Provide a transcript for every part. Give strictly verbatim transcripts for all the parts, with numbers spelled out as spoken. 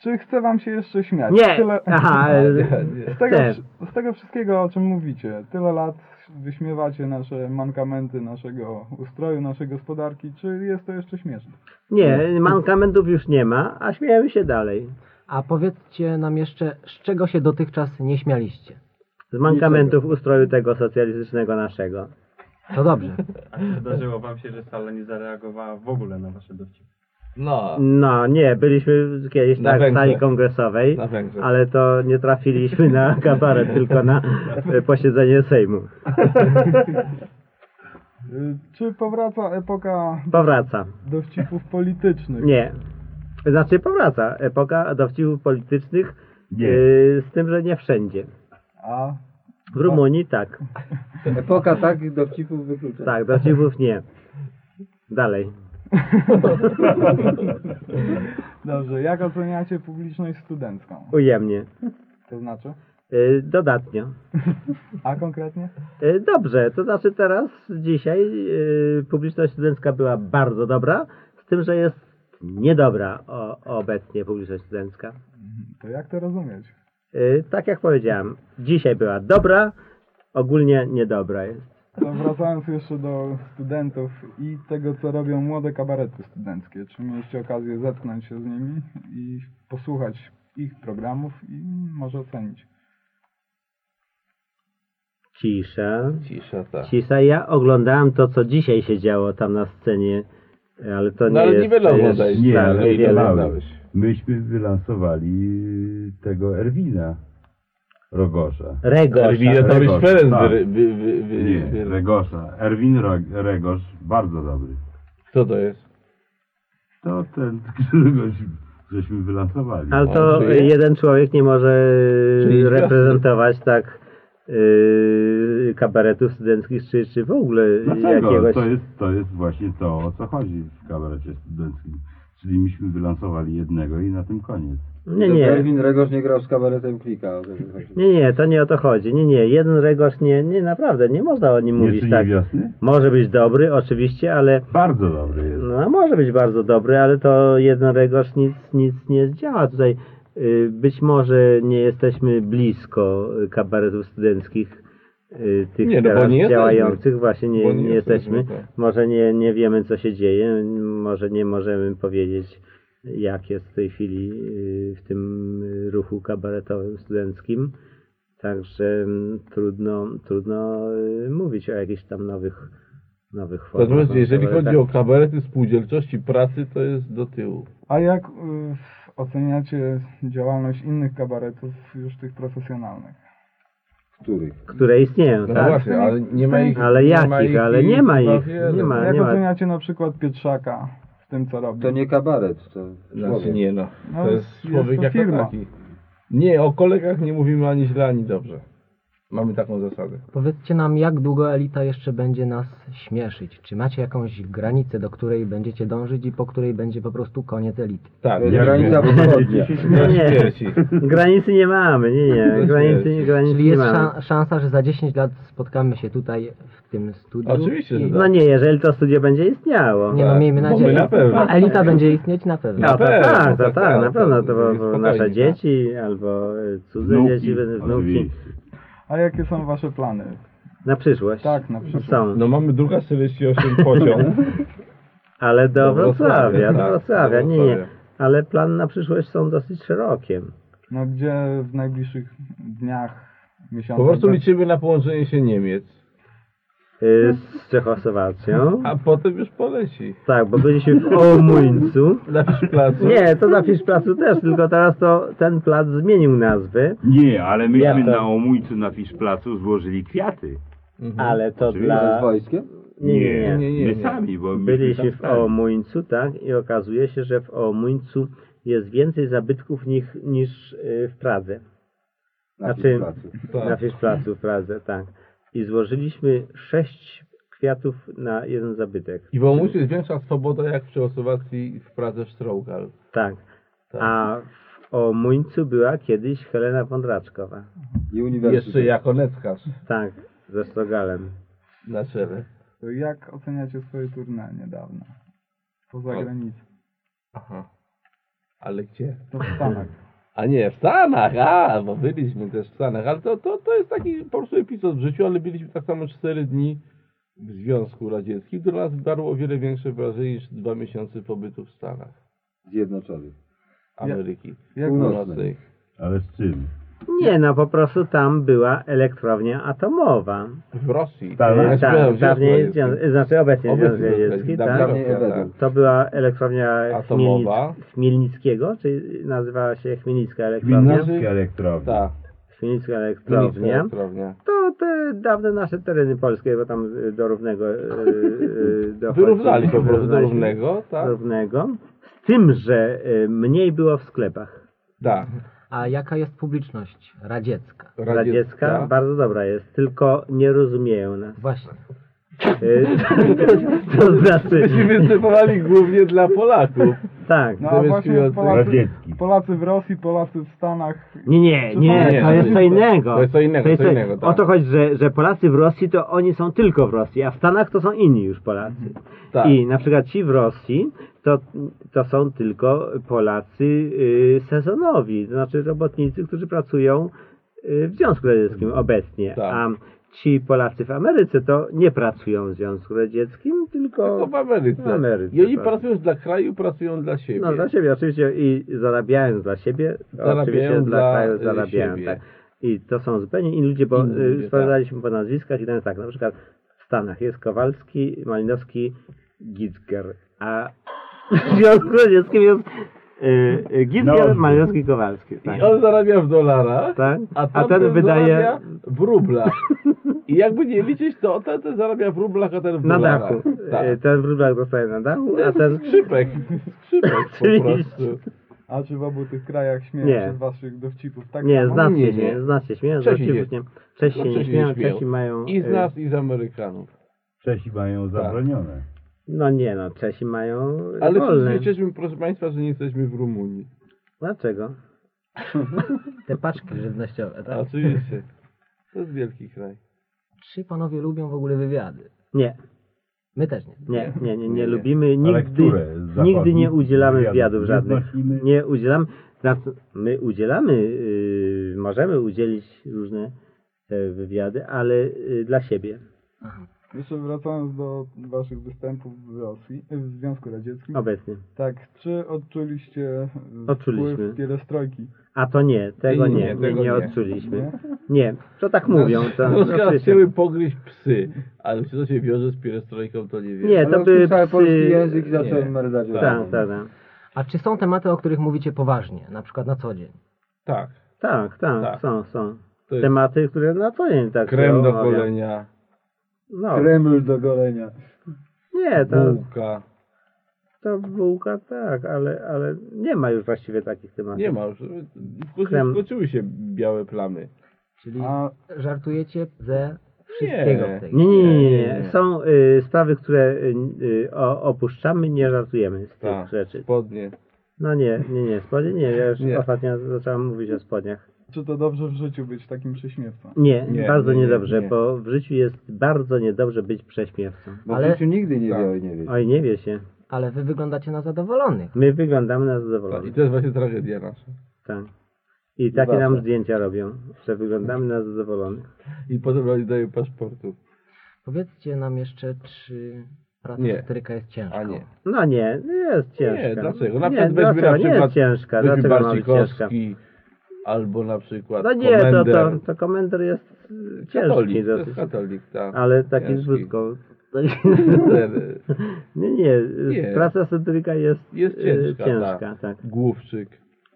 Czy chce wam się jeszcze śmiać? Nie! Tyle... Aha, z, tego, chcę. z tego wszystkiego, o czym mówicie, tyle lat wyśmiewacie nasze mankamenty naszego ustroju, naszej gospodarki, czy jest to jeszcze śmieszne? Nie, mankamentów już nie ma, a śmiejemy się dalej. A powiedzcie nam jeszcze, z czego się dotychczas nie śmialiście? Z mankamentów ustroju tego socjalistycznego naszego. To dobrze. Zdarzyło wam się, że sala nie zareagowała w ogóle na wasze dowcipy? No, No nie, byliśmy kiedyś Na tak w Węgrzech. sali kongresowej, na Węgrzech. ale to nie trafiliśmy na kabaret, tylko na e, posiedzenie Sejmu. Y, Czy powraca epoka Powraca. dowcipów politycznych? Nie. Znaczy powraca epoka dowcipów politycznych, Nie. e, z tym, że nie wszędzie. A W Rumunii tak. Epoka tak, dowcipów wyklucza. Tak, dowcipów nie. Dalej. dobrze, jak oceniacie publiczność studencką? Ujemnie. To znaczy? E, Dodatnio. A konkretnie? E, Dobrze, to znaczy teraz, dzisiaj e, publiczność studencka była bardzo dobra, z tym, że jest niedobra o, obecnie publiczność studencka. To jak to rozumieć? E, Tak jak powiedziałem, dzisiaj była dobra, ogólnie niedobra jest. To wracając jeszcze do studentów i tego, co robią młode kabarety studenckie. Czy mieliście okazję zetknąć się z nimi i posłuchać ich programów i może ocenić? Cisza. Cisza, tak. Cisza. Ja oglądałem to, co dzisiaj się działo tam na scenie, ale to nie No ale jest... niewiele to jest- oglądałeś. Nie, tak, ale niewiele. mały. oglądałeś. Myśmy wylansowali tego Erwina Rogosza. Regosza. Erwinie to byś Regos, Ferenc tak. wy, wy, wy, wy, Nie, wy, Regosza. Erwin Ro- Regosz, bardzo dobry. Kto to jest? To ten, którego żeśmy wylansowali. Ale to On żyje? jeden człowiek nie może Czyli reprezentować tak yy, kabaretów studenckich, czy, czy w ogóle Dlaczego? jakiegoś... To jest, to jest właśnie to, o co chodzi w kabarecie studenckim. Czyli myśmy wylansowali jednego i na tym koniec. Nie, nie. Erwin Regosz nie grał z kabaretem Klika. o tym chodzi. Nie, nie, to nie o to chodzi. Nie, nie, jeden Regosz nie, nie, naprawdę, nie można o nim Nie mówić czy tak. niewiosny? Może być dobry, oczywiście, ale... Bardzo dobry jest. No, może być bardzo dobry, ale to jeden Regosz nic, nic nie zdziała tutaj. Y, Być może nie jesteśmy blisko y, kabaretów studenckich, y, tych Nie, no bo teraz nie jesteśmy. działających, właśnie nie, Bo nie, nie jesteśmy. jesteśmy, tak. Może nie, nie wiemy, co się dzieje, może nie możemy powiedzieć, jak jest w tej chwili y, w tym y, ruchu kabaretowym studenckim. Także mm, trudno, trudno y, mówić o jakichś tam nowych, nowych formach. Natomiast jeżeli kabaretach. chodzi o kabarety spółdzielczości pracy, to jest do tyłu. A jak y, oceniacie działalność innych kabaretów, już tych profesjonalnych? Których? Które istnieją, No tak? właśnie, ale nie ma ich. Ale nie jakich? ma ich Ale i nie ma chyba ich. wiele. Nie ma. Jak oceniacie na przykład Pietrzaka w tym, co robi? To nie kabaret, to Znaczy człowiek. nie no. No, To jest jest człowiek to jako firma. taki. Nie, o kolegach nie mówimy ani źle, ani dobrze. Mamy taką zasadę. Powiedzcie nam, jak długo Elita jeszcze będzie nas śmieszyć? Czy macie jakąś granicę, do której będziecie dążyć i po której będzie po prostu koniec Elity? Tak, To jest jak granica wie- wschodnia. Nie, nie. śmierci. Granicy nie mamy, nie, nie. Granicy, granicy Czyli nie jest mamy. szan- szansa, że za dziesięć lat spotkamy się tutaj w tym studiu? Oczywiście, że i... tak. No nie, jeżeli to studio będzie istniało. Nie no, miejmy Bo nadzieję. my na pewno. A Elita będzie istnieć na pewno. No Na to pewno, tak, to tak, tak, tak, na pewno. tak, To bo, bo spokojnie, nasze tak. dzieci albo e, cudze Wnuki, dzieci, będą wnuki. oczywiście. A jakie są wasze plany? Na przyszłość. Tak, na przyszłość. Są. No mamy druga czterdzieści osiem pociąg. Ale do Do Wrocławia, do tak, Wrocławia. do Nie, nie. Wrocławia. Ale plany na przyszłość są dosyć szerokie. No gdzie w najbliższych dniach, miesiącach? Po prostu be- liczymy na połączenie się Niemiec, Y, Z Czechosłowacją. a potem już poleci. Tak, bo byliśmy w Omuńcu. Na Fiszplacu. Nie, to na Fiszplacu też, tylko teraz to ten plac zmienił nazwę, Nie, ale myśmy Ja to- na Omójcu na Fiszplacu złożyli kwiaty. Mhm. ale to Oczywiście. Z dla... wojskiem? Nie, nie, nie. nie, nie, my nie. sami, bo myśmy Byliśmy tam w stali. Omuńcu, tak, i okazuje się, że w Omuńcu jest więcej zabytków niż, niż y, w Pradze. Na Znaczy, placu. Tak. na Fiszplacu w Pradze, tak. I złożyliśmy sześć kwiatów na jeden zabytek. I w Omuńcu jest większa swoboda jak w Czechosłowacji w Pradze Sztrougal. Tak. Tak. A w Omuńcu była kiedyś Helena Wądraczkowa. I uniwersytet. Jeszcze jako neckarz Tak, ze Stogalem. na czele. To jak oceniacie swoje tournée niedawne? Poza O. granicą. Aha. Ale gdzie? To w Stanach. A nie, w Stanach, a, bo byliśmy też w Stanach, ale to, to, to jest taki po prostu epizod w życiu, ale byliśmy tak samo cztery dni w Związku Radzieckim, które nas wydarło o wiele większe wrażenie niż dwa miesiące pobytu w Stanach Zjednoczonych. Ameryki Jak Północnej. Ale z czym? Nie, no po prostu tam była elektrownia atomowa. W Rosji. Tak, Ja Tak, śpiewam w dawniej Związku Związek, Radzieckim. znaczy obecnie Obecnie Związek Związek Radziecki, Radziecki, tak? dawniej Rosja, tak. To była elektrownia Atomowa. Chmielnic, Chmielnickiego, czy nazywała się Chmielnicka elektrownia? Gminowskie elektrownie. Tak, Chmielnicka Chmielnicka elektrownia. elektrownia. To te dawne nasze tereny polskie, bo tam y, do równego y, y, dochodzi. Wyrównali po prostu do Wyrównaliśmy równego, tak? do równego. Z tym, że y, mniej było w sklepach. Tak. A jaka jest publiczność radziecka? Radziecka bardzo dobra jest, tylko nie rozumieją nas. Właśnie. Y, to znaczy, Myśmy występowali głównie dla Polaków. tak. No a właśnie Zamiast Polacy, Radziecki. Polacy w Rosji, Polacy w Stanach. Nie, nie, To nie, nie, to jest co innego. to jest co innego, co innego, tak. O to chodzi, że, że Polacy w Rosji to oni są tylko w Rosji, a w Stanach to są inni już Polacy. Tak. I na przykład ci w Rosji to, to są tylko Polacy y, sezonowi, to znaczy robotnicy, którzy pracują y, w Związku Radzieckim obecnie. Tak. A ci Polacy w Ameryce to nie pracują w Związku Radzieckim, Tylko tylko w Ameryce. w Ameryce, I oni tak. pracują dla kraju, pracują dla siebie. no, dla siebie oczywiście i zarabiają dla siebie, Zarabiają oczywiście dla, dla, kraju y, zarabiają, siebie. tak. I to są zupełnie inni ludzie, bo Inni ludzie, y, sprawdzaliśmy po nazwiskach i tam jest tak, na przykład w Stanach jest Kowalski, Malinowski, Gitzger, a w Związku Radzieckim jest y, y, Gitzger, No. Malinowski, Kowalski. Tak. I on zarabia w dolarach, Tak? a, A tamten ten wydaje zarabia w rublach. I jakby nie liczyć, to ten, ten zarabia w rublach, a ten w na dolarach. dachu. Tak. Y, Ten w rublach dostaje na dachu, a ten... Skrzypek, skrzypek po Oczywiście. prostu. A czy w obu tych krajach śmieją Nie. się z waszych dowcipów? Tak Nie, samo? z nas Nie, się nie. śmieją, z nas się śmieją, z Czesi dowcipów nie. nie. Czesi No, się nie Czesi śmieją, nie śmieją. Czesi mają... I z y, nas, i z Amerykanów. Czesi mają zabronione. No nie no, Czesi mają Ale wolne. wszyscy cieszymy, proszę Państwa, że nie jesteśmy w Rumunii. Dlaczego? Te paczki żywnościowe, A tak? oczywiście. To jest wielki kraj. Czy panowie lubią w ogóle wywiady? Nie, My też nie. nie, nie, nie, nie, Nie, nie. lubimy, Ale nigdy, które z zachodnich nigdy nie udzielamy wywiadów wywiadów nie żadnych. znosimy? Nie udzielamy, znaczy my udzielamy, yy, możemy udzielić różne e, wywiady, ale yy, dla siebie, Jeszcze wracając do waszych występów w Rosji, w Związku Radzieckim. obecnie. Tak, czy odczuliście e, Odczuliśmy. wpływ pierestrojki? A to nie, tego Nie, nie, nie, nie, tego nie nie. odczuliśmy. Nie? Nie, to tak mówią. To, No, teraz oczywiście. chciały pogryźć psy, ale czy to się wiąże z pierestrojką, to nie wiem. Nie, Ale to były usłyszałem polski psy... język i zacząłem Nie. merdać. Tak, tak, tak. A czy są tematy, o których mówicie poważnie, na przykład na co dzień? Tak. Tak, tak, Tak. są, są. To jest Tematy, które na co dzień tak się krem do omawiam. golenia, No, Kreml do golenia. nie, to, bułka. to bułka tak, ale, ale nie ma już właściwie takich tematów. Nie ma już. Skończy, Krem. skończyły się białe plamy. Czyli A żartujecie ze wszystkiego Nie. w tej Nie, nie, nie, nie, Nie, nie. nie. Są y, sprawy, które y, y, o, opuszczamy, nie żartujemy z tych Tak, rzeczy. spodnie. No nie, nie, nie, spodnie nie, ja już Nie. ostatnio zacząłem mówić o spodniach. czy to dobrze w życiu być takim prześmiewcą? Nie, Nie, bardzo nie, nie, niedobrze, nie. bo w życiu jest bardzo niedobrze być prześmiewcą. Bo Ale- w życiu nigdy nie Tak. wie, oj nie wie. Oj, nie wie się. Ale wy wyglądacie na zadowolonych. My wyglądamy na Tak, I zadowolonych. to jest właśnie tragedia nasza. Tak. I takie Wasza. nam zdjęcia robią, że wyglądamy na zadowolonych. I potem oni dają paszportów. Powiedzcie nam jeszcze, czy praca Nie. satyryka jest ciężka? A nie. No nie, nie jest ciężka. Nie, dlaczego? Na nie, przykład weźmy dlaczego? na Nie przykład jest ciężka. weźmy Dlaczego ma być ciężka? Barcikowski, albo na przykład No nie, to, komender. to, to komender jest y, ciężki Katolik, to dosyć. jest katolik, tak. Ale taki z Ciężki. wódką. Ten, Nie, nie, Nie. praca satyryka jest, Jest y, ciężka, ciężka tak. tak. Główczyk.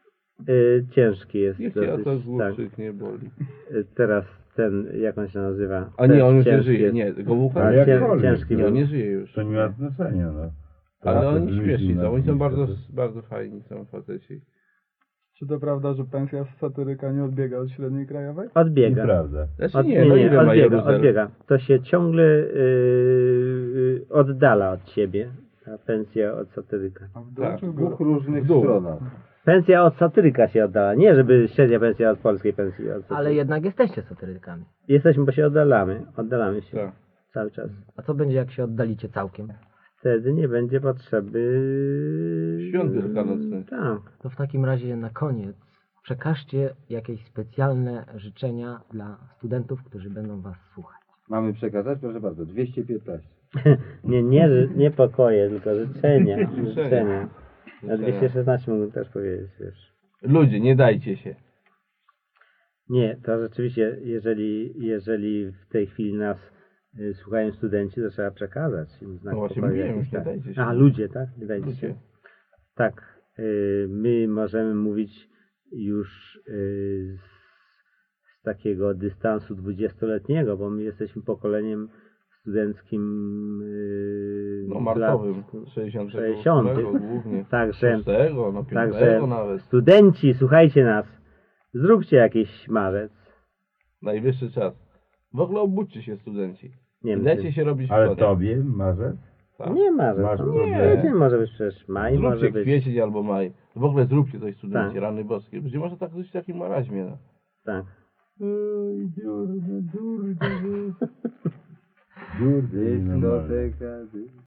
Y, ciężki jest Niech się o to dosyć. Tak. główczyk nie boli. Y, Teraz ten, jak on się nazywa? A nie, Też on już nie ciężki żyje. jest. Nie, Gomułka Ale nie cię- żyje. ciężki Nie, on był. nie żyje już. To nie ma znaczenia, no. Ale Pracę oni wymyślił śmieszni na są, oni są bardzo, administracji. bardzo fajni, są faceci. Czy to prawda, że pensja z satyryka nie odbiega od średniej krajowej? Odbiega. Nieprawda. Znaczy Od, nie, no ile ma odbiega, Jeruzalem? odbiega. To się ciągle y, y, oddala od siebie, ta pensja od satyryka. A w dół Tak. czy w W górę? dwóch różnych W dół. stronach. Pensja od satyryka się oddala, nie żeby średnia pensja od polskiej pensji. Od satyryka. Ale jednak jesteście satyrykami. Jesteśmy, bo się oddalamy, oddalamy się Tak. cały czas. A co będzie, jak się oddalicie całkiem? wtedy nie będzie potrzeby... Świąt wielkanocnych. Tak. To w takim razie na koniec przekażcie jakieś specjalne życzenia dla studentów, którzy będą Was słuchać. Mamy przekazać? Proszę bardzo, dwieście piętnaście. Nie, nie, ży- nie pokoje, tylko życzenia. Życzenia. życzenia. Na dwieście szesnaście mógłbym też powiedzieć, wiesz. Ludzie, nie dajcie się. Nie, to rzeczywiście, jeżeli, jeżeli w tej chwili nas y, słuchają studenci, to trzeba przekazać im znak No właśnie pokoju mówiłem, jakiś, już nie tak. dajcie się. A, ludzie, tak? Nie dajcie Ludzie. się. Tak, y, my możemy mówić już y, z, z takiego dystansu dwudziestoletniego, bo my jesteśmy pokoleniem studenckim y, No z marcowym, lat sześćdziesiątego sześćdziesiątych. głównie. Także, szóstego, no piątego także nawet. studenci, słuchajcie nas, zróbcie jakiś marzec. Najwyższy czas. W ogóle obudźcie się studenci. Nie Nie wiem, dajcie czy- się robić w Ale konia. tobie, marzec? Tak. Nie marzec. Masz no. problemy. Kwiecień może być przecież maj, może Zróbcie być. kwiecień albo maj. W ogóle zróbcie coś studenci, Tak. rany boskie. Będzie może tak żyć w takim maraźmie. No. Tak. Oj, dziurne, dziurne. Dziurne, Dyskoteka.